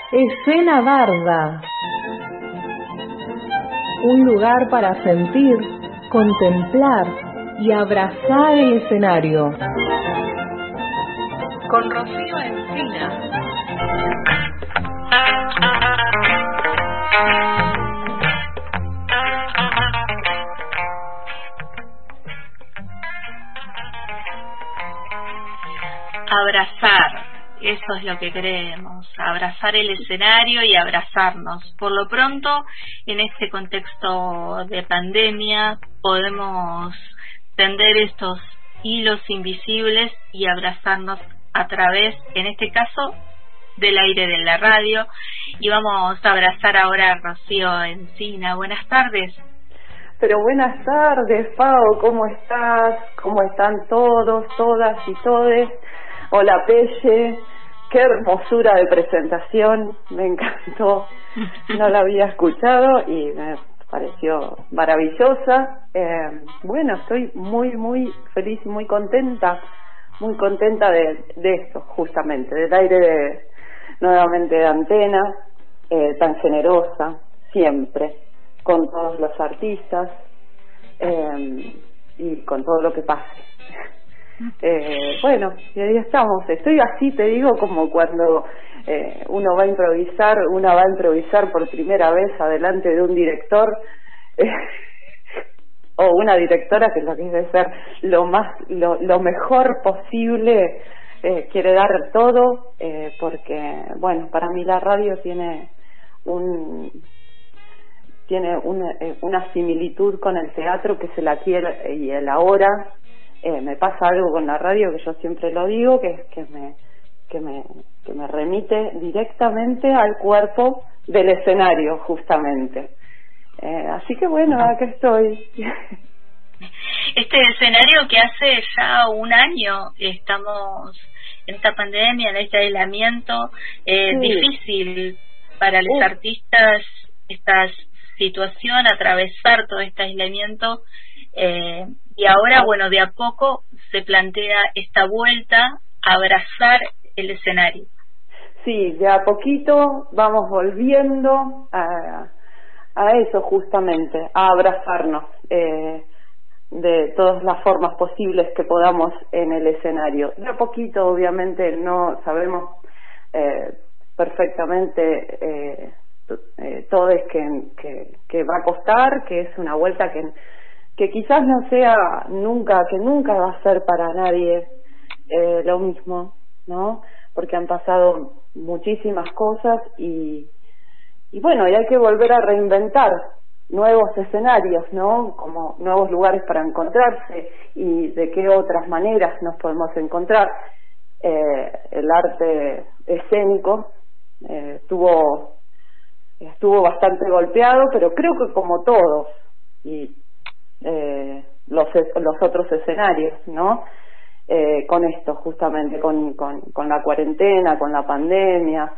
Escena Barda. Un lugar para sentir, contemplar y abrazar el escenario. Con Rocío Encina. Abrazar, eso es lo que queremos, abrazar el escenario y abrazarnos. Por lo pronto, en este contexto de pandemia, podemos tender estos hilos invisibles y abrazarnos a través, en este caso, del aire de la radio. Y vamos a abrazar ahora a Rocío Encina. Buenas tardes. Pero buenas tardes, Pau, ¿cómo estás? ¿Cómo están todos, todas y todes? Hola, Pelle, qué hermosura de presentación, me encantó, no la había escuchado y me pareció maravillosa. Bueno, estoy muy feliz y muy contenta de esto, justamente, del aire nuevamente de Antena, tan generosa, siempre, con todos los artistas y con todo lo que pase. Bueno, y ahí estamos. Estoy así, te digo, como cuando una va a improvisar por primera vez adelante de un director o una directora que lo que debe ser lo mejor posible, quiere dar todo, porque bueno, para mí la radio tiene una similitud con el teatro, que se la quiere y el ahora. Me pasa algo con la radio que yo siempre lo digo, que me remite directamente al cuerpo del escenario, justamente. Así que bueno, acá estoy. Este escenario que hace ya un año estamos en esta pandemia, en este aislamiento, Sí. Difícil para los artistas esta situación, atravesar todo este aislamiento. Y ahora, bueno, de a poco se plantea esta vuelta a abrazar el escenario. Sí, de a poquito vamos volviendo a eso, justamente, a abrazarnos de todas las formas posibles que podamos en el escenario. De a poquito, obviamente, no sabemos perfectamente todo es que va a costar, que es una vuelta que quizás no sea nunca, que nunca va a ser para nadie lo mismo, ¿no? Porque han pasado muchísimas cosas y bueno, y hay que volver a reinventar nuevos escenarios, ¿no? Como nuevos lugares para encontrarse y de qué otras maneras nos podemos encontrar. El arte escénico estuvo bastante golpeado, pero creo que como todos y los otros escenarios, ¿no? Con esto, justamente, con la cuarentena, con la pandemia,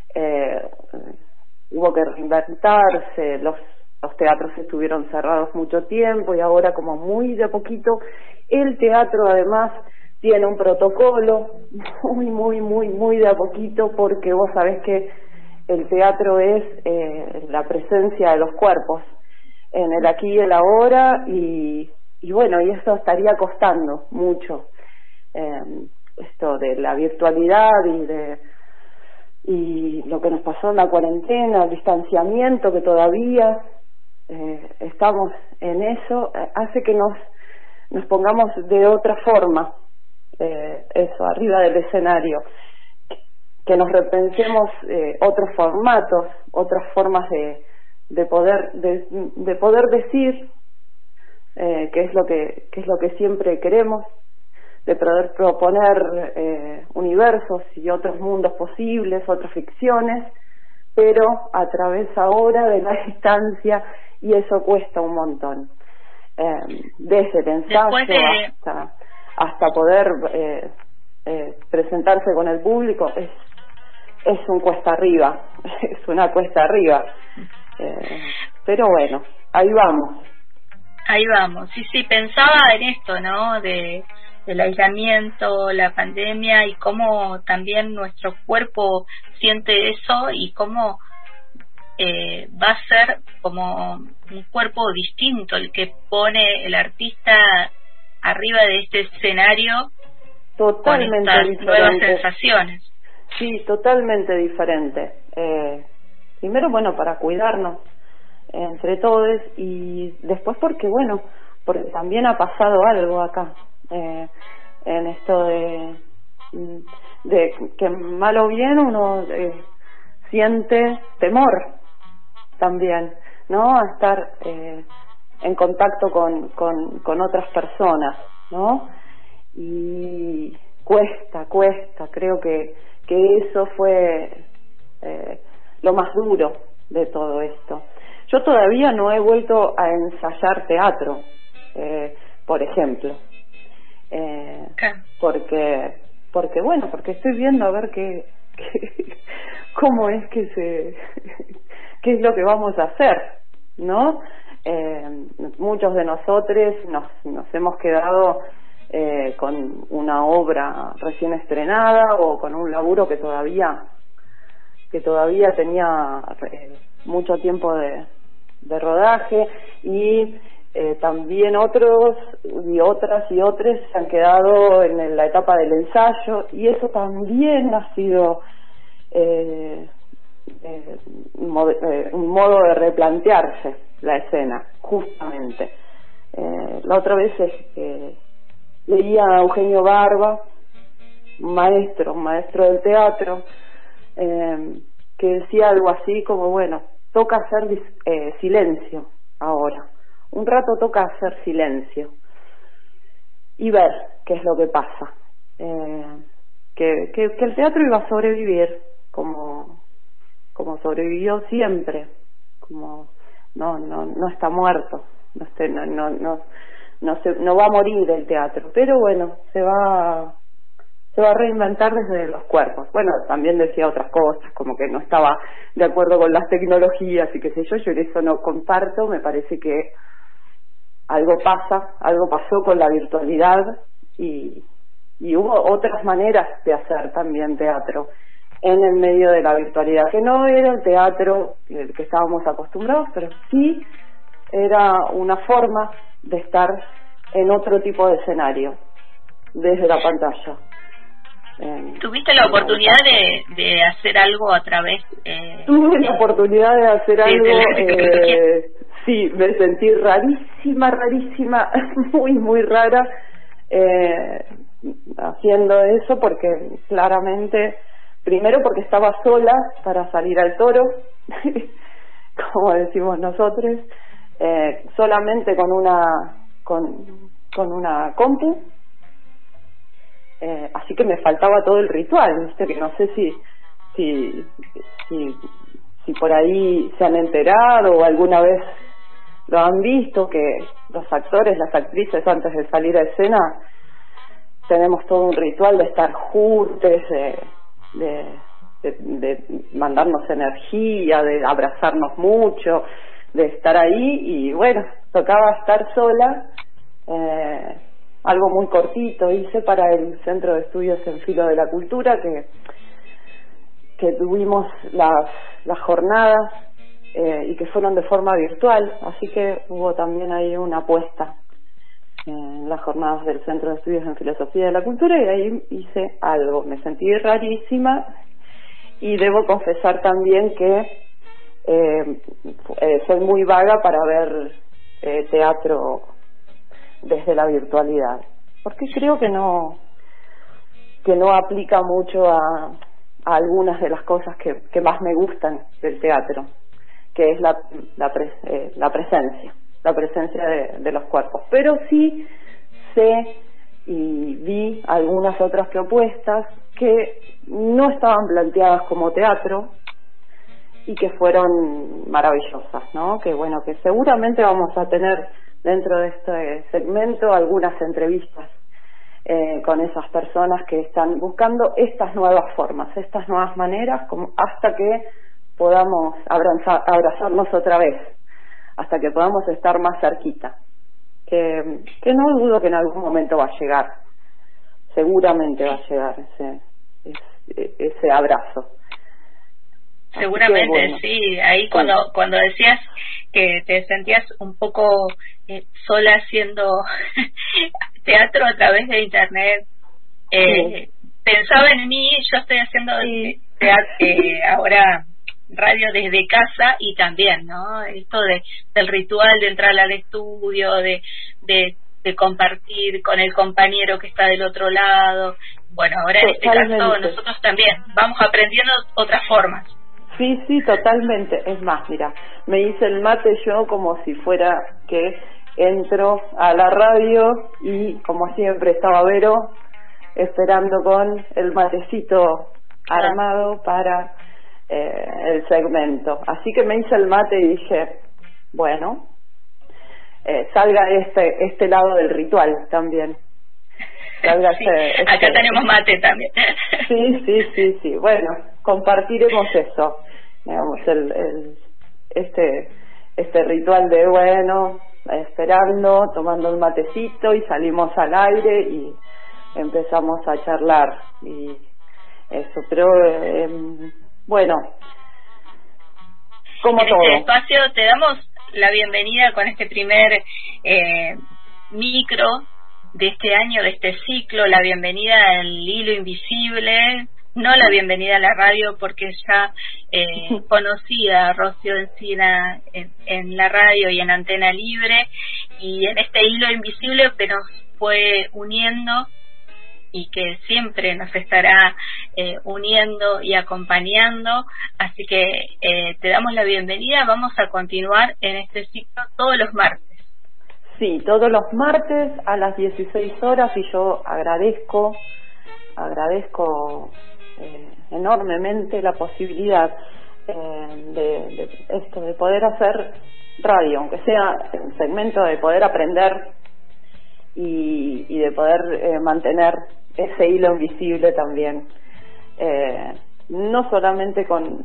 hubo que reinventarse, los teatros estuvieron cerrados mucho tiempo y ahora, como muy de a poquito, el teatro además tiene un protocolo muy de a poquito, porque vos sabés que el teatro es la presencia de los cuerpos en el aquí y el ahora, y bueno, y eso estaría costando mucho, esto de la virtualidad y lo que nos pasó en la cuarentena, el distanciamiento que todavía estamos en eso, hace que nos pongamos de otra forma, eso, arriba del escenario, que nos repensemos otros formatos, otras formas de poder decir qué es lo que siempre queremos, de poder proponer universos y otros mundos posibles, otras ficciones, pero a través ahora de la distancia, y eso cuesta un montón, desde el ensayo hasta poder presentarse con el público. Es un cuesta arriba, es una cuesta arriba, pero bueno, ahí vamos. Sí, pensaba en esto, ¿no? De el aislamiento, la pandemia, y cómo también nuestro cuerpo siente eso y cómo va a ser como un cuerpo distinto el que pone el artista arriba de este escenario, totalmente con estas diferente. Nuevas sensaciones. Sí, totalmente diferente. Primero, bueno, para cuidarnos entre todos, y después porque también ha pasado algo acá, en esto de que mal o bien uno siente temor también, ¿no? A estar en contacto con otras personas, ¿no? Y cuesta, creo que eso fue lo más duro de todo esto. Yo todavía no he vuelto a ensayar teatro, por ejemplo, porque estoy viendo a ver cómo es qué es lo que vamos a hacer, ¿no? Muchos de nosotros nos hemos quedado con una obra recién estrenada o con un laburo que todavía tenía mucho tiempo de rodaje, y también otros y otras se han quedado en la etapa del ensayo, y eso también ha sido un modo de replantearse la escena, justamente. La otra vez leía a Eugenio Barba, un maestro del teatro, que decía algo así como, toca hacer silencio ahora. Un rato toca hacer silencio y ver qué es lo que pasa. Que el teatro iba a sobrevivir como sobrevivió siempre, como no está muerto, no va a morir el teatro, pero se va a reinventar desde los cuerpos. También decía otras cosas, como que no estaba de acuerdo con las tecnologías y qué sé yo en eso no comparto. Me parece que algo pasó con la virtualidad, y hubo otras maneras de hacer también teatro en el medio de la virtualidad, que no era el teatro el que estábamos acostumbrados, pero sí era una forma de estar en otro tipo de escenario desde la pantalla. ¿Tuviste la oportunidad de hacer algo a través? Tuve la oportunidad de hacer algo, sí, me sentí rarísima, muy rara haciendo eso, porque claramente, primero porque estaba sola para salir al toro, como decimos nosotros, solamente con una compu. Así que me faltaba todo el ritual, ¿viste? Que no sé si por ahí se han enterado o alguna vez lo han visto, que los actores, las actrices, antes de salir a escena tenemos todo un ritual de estar juntos, de mandarnos energía, de abrazarnos mucho, de estar ahí, y tocaba estar sola. Algo muy cortito hice para el Centro de Estudios en Filo de la Cultura, que tuvimos las jornadas y que fueron de forma virtual, así que hubo también ahí una apuesta en las jornadas del Centro de Estudios en Filosofía de la Cultura, y ahí hice algo. Me sentí rarísima, y debo confesar también que soy muy vaga para ver teatro desde la virtualidad, porque creo que no aplica mucho a algunas de las cosas que más me gustan del teatro, que es la presencia de los cuerpos. Pero sí sé y vi algunas otras propuestas que no estaban planteadas como teatro y que fueron maravillosas, ¿no? Que seguramente vamos a tener dentro de este segmento algunas entrevistas con esas personas que están buscando estas nuevas formas, estas nuevas maneras, hasta que podamos abrazarnos otra vez, hasta que podamos estar más cerquita, que no dudo que en algún momento va a llegar seguramente va a llegar ese abrazo. Seguramente, bueno, sí. Ahí cuando decías que te sentías un poco sola haciendo teatro a través de internet, pensaba en mí. Yo estoy haciendo ahora radio desde casa, y también, ¿no? Esto del ritual de entrar al estudio, de compartir con el compañero que está del otro lado. Bueno, ahora en este caso nosotros también vamos aprendiendo otras formas. Sí, totalmente. Es más, mira, me hice el mate yo como si fuera que entro a la radio, y como siempre estaba Vero esperando con el matecito armado para el segmento. Así que me hice el mate y dije, bueno, salga este lado del ritual también. Salga sí, acá tenemos mate también. Sí. Bueno, compartiremos eso, digamos, este ritual de, bueno, esperando, tomando un matecito, y salimos al aire y empezamos a charlar y eso. Pero bueno, como en todo. este espacio te damos la bienvenida con este primer micro de este año, de este ciclo, la bienvenida al hilo invisible, no la bienvenida a la radio, porque ya conocía a Rocío Encina en la radio y en Antena Libre, y en este hilo invisible que nos fue uniendo y que siempre nos estará uniendo y acompañando. Así que te damos la bienvenida. Vamos a continuar en este ciclo todos los martes. Sí, todos los martes a las 16 horas, y yo agradezco enormemente la posibilidad de poder hacer radio, aunque sea un segmento, de poder aprender y de poder mantener ese hilo invisible también, no solamente con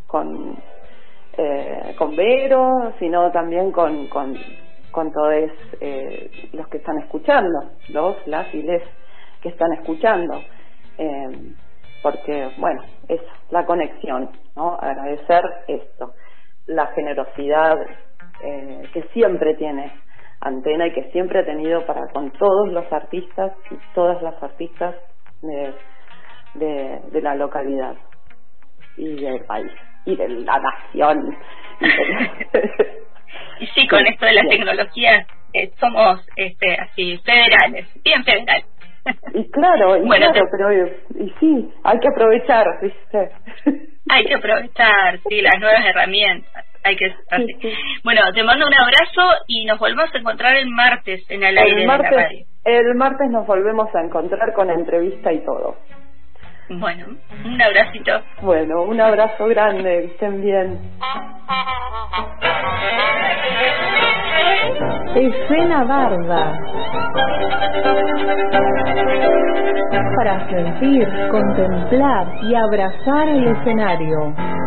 Vero, sino también con todos los que están escuchando, las y les que están escuchando, porque bueno, es la conexión, ¿no? Agradecer esto, la generosidad que siempre tiene Antena y que siempre ha tenido para con todos los artistas y todas las artistas de la localidad y del país y de la nación. Y sí, con esto de la tecnología somos así federales, bien federales. Y claro, bueno, pero sí, hay que aprovechar, ¿viste? Hay que aprovechar, sí, las nuevas herramientas. Hay que así. Sí. Bueno, te mando un abrazo y nos volvemos a encontrar el martes en el aire de la radio. El martes nos volvemos a encontrar con entrevista y todo. Bueno, un abracito. Bueno, un abrazo grande, que estén bien. Escena Barda. Para sentir, contemplar y abrazar el escenario.